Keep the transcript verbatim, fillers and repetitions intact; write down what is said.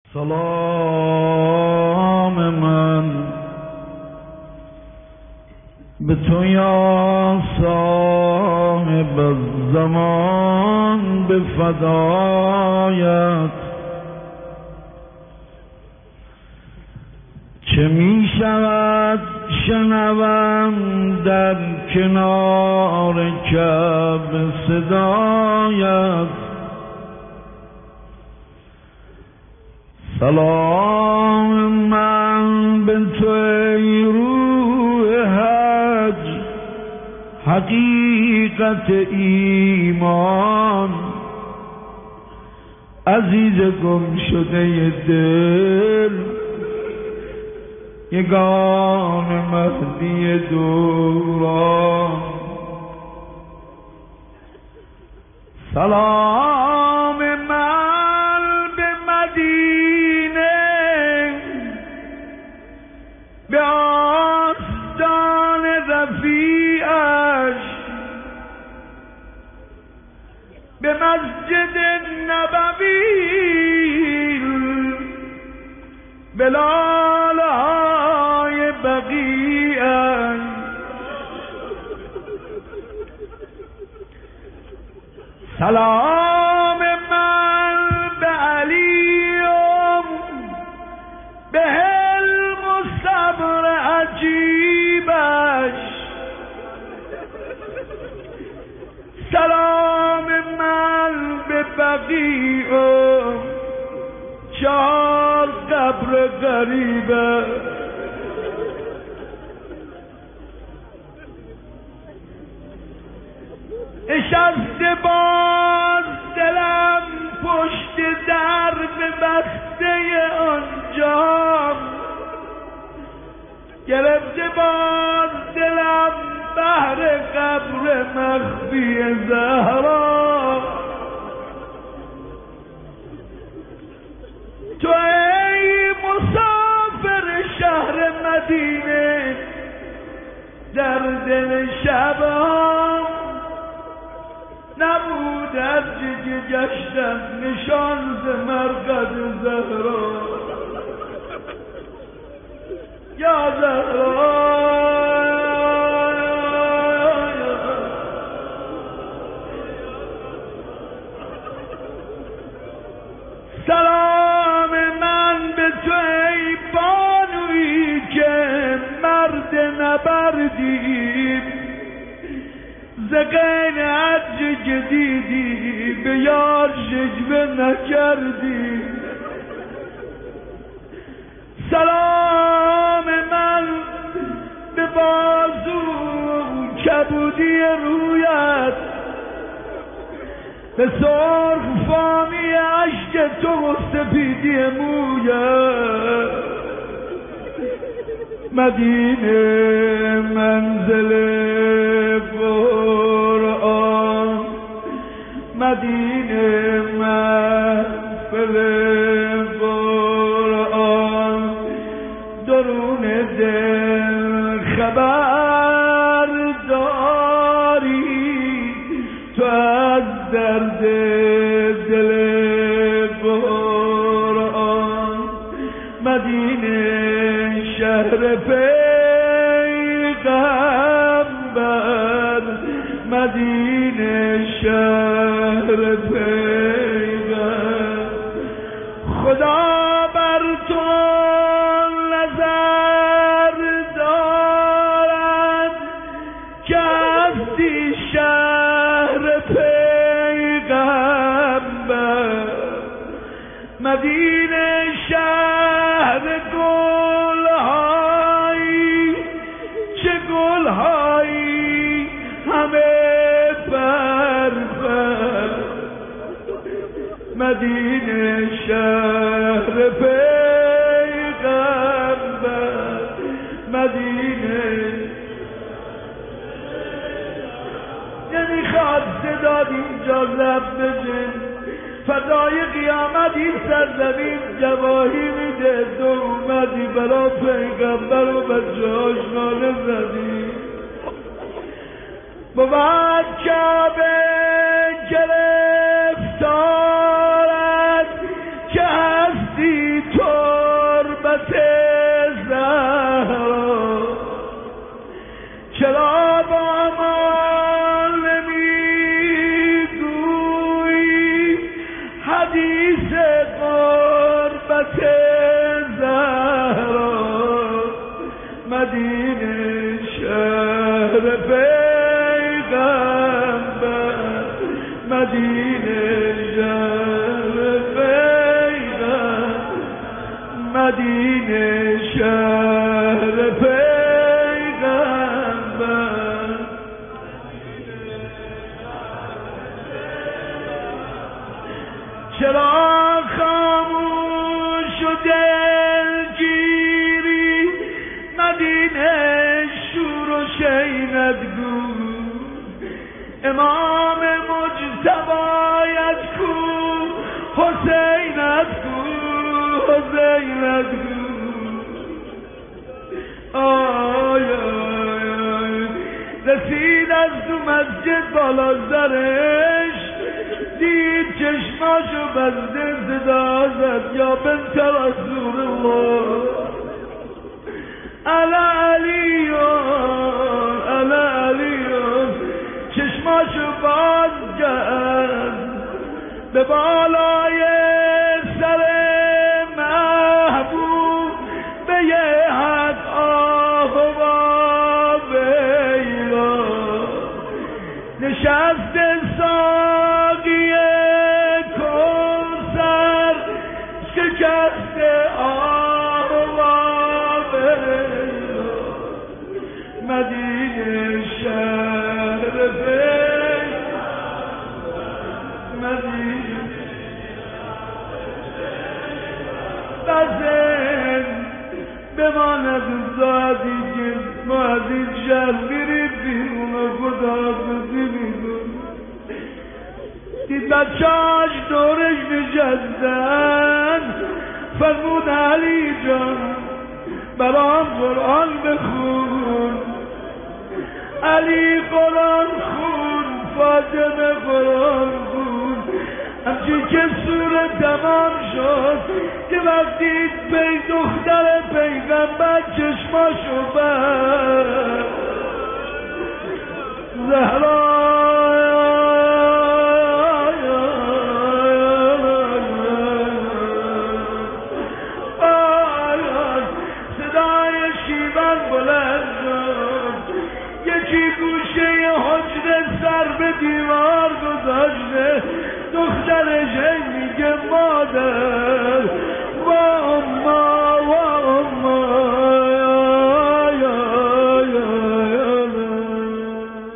سلام من به تو یا صاحب الزمان به فدایت، چه می شود شنوم در کنار کعبه صدایت. سلام من به تو ای روح حج، حقیقت ایمان، عزیز گم شده دل، یگان مهدی دوران. سلام من به مدینه، به آستان رفیعش، به مسجد نبوی، به لاله‌های بقیعش. سلام من به علیم، به حلم و صبر عجیبش. سلام من به بقیع و چهار قبر غریبه. نشسته باز دلم پشت در به بسته آنجا، گرفته باز دلم بهر قبر مخفی زهرا. تو ای مسافر شهر مدینه، در دل شبان نبود از که گشتم نشان ز مرقد زهرا. یا زهرا سلام من به تو ای بانویی که مرد نبردی، ز غین عج جدیدی به یار شجوه نکردی. سلام من به بازو کبودی رویت، به سرخ فامی عشق تو و سپیدی مویت. مدینه منزل قرآن، مدینه محفل قرآن، درون دل خبر داری تو از درد دل قرآن. مدینه شهر پیغمبر، مدینه شهر پیغمبر. خدا بر تو نظر دارد که هستی شهر پیغمبر. مدینه شهر گل‌هایی، چه گل‌هایی همه بربر. مدینه شهر پیغمبر، مدینه نمیخواد صدا اینجا لب بزن، فدای قیامت این سرزمین جواهی میده. تو اومدی برا پیغمبر و بچه هاش ناله زدی. بود کعبه گرفتارت که هستی مدینه شهر پیغمبر. چرا خاموش و دلگیری مدینه شور و شینت گو؟ امام مجتبایت کو، حسینت کو، حسینت کو. آی آی آی رسید از تو مسجد بالا سرش، دید چشماشو بسته صدا زد یا بنت رسول الله علی علیون علی علیون. چشماشو باز کرد به بالای سر محبوب، به یه حد آه و بیلا نشست ساقی کوثر، شکست آه و بیلا. مدینه شهر مدینه بزن بماند زادی که ما از این شهر بریم بیرون و خداحافظی می‌کنیم. دید بچه‌اش دورش نشستن، فرمود علی جان برام قرآن بخون. علی قرآن خون، فاطمه قرآن خون. همچین که سوره تمام شد که وقتی پی دختر پیغمبر چشماشو بست، زهرا